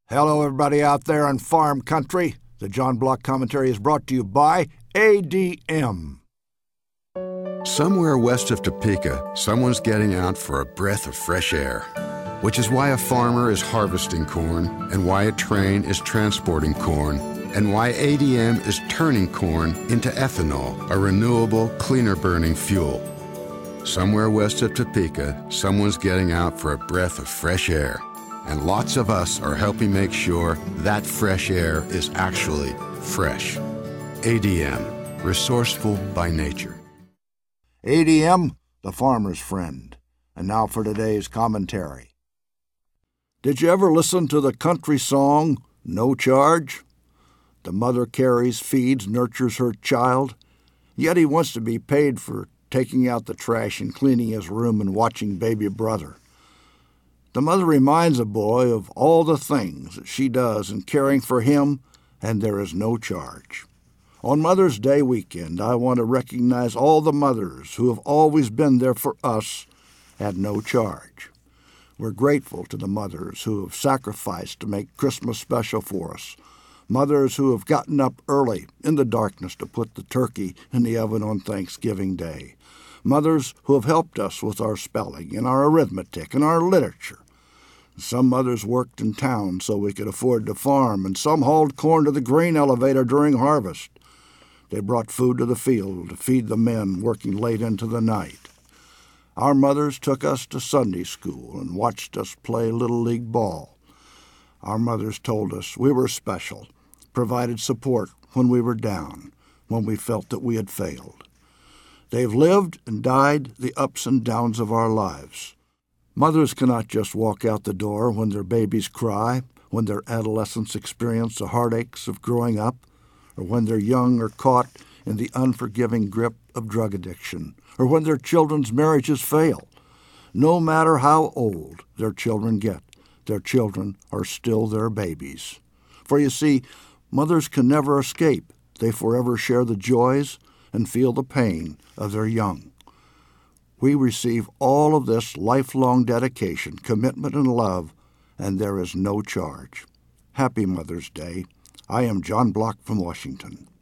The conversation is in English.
Hello, everybody out there in farm country. The John Block Commentary is brought to you by ADM. Somewhere west of Topeka, someone's getting out for a breath of fresh air, which is why a farmer is harvesting corn, and why a train is transporting corn, and why ADM is turning corn into ethanol, a renewable, cleaner-burning fuel. Somewhere west of Topeka, someone's getting out for a breath of fresh air. And lots of us are helping make sure that fresh air is actually fresh. ADM, resourceful by nature. ADM, the farmer's friend. And now for today's commentary. Did you ever listen to the country song, No Charge? The mother carries, feeds, nurtures her child, yet he wants to be paid for taking out the trash and cleaning his room and watching baby brother. The mother reminds a boy of all the things that she does in caring for him, and there is no charge. On Mother's Day weekend, I want to recognize all the mothers who have always been there for us at no charge. We're grateful to the mothers who have sacrificed to make Christmas special for us, mothers who have gotten up early in the darkness to put the turkey in the oven on Thanksgiving Day, mothers who have helped us with our spelling and our arithmetic and our literature. Some mothers worked in town so we could afford to farm, and some hauled corn to the grain elevator during harvest. They brought food to the field to feed the men working late into the night. Our mothers took us to Sunday school and watched us play Little League ball. Our mothers told us we were special, provided support when we were down, when we felt that we had failed. They've lived and died the ups and downs of our lives. Mothers cannot just walk out the door when their babies cry, when their adolescents experience the heartaches of growing up, or when their young are caught in the unforgiving grip of drug addiction, or when their children's marriages fail. No matter how old their children get, their children are still their babies. For you see, mothers can never escape. They forever share the joys and feel the pain of their young. We receive all of this lifelong dedication, commitment, and love, and there is no charge. Happy Mother's Day. I am John Block from Washington.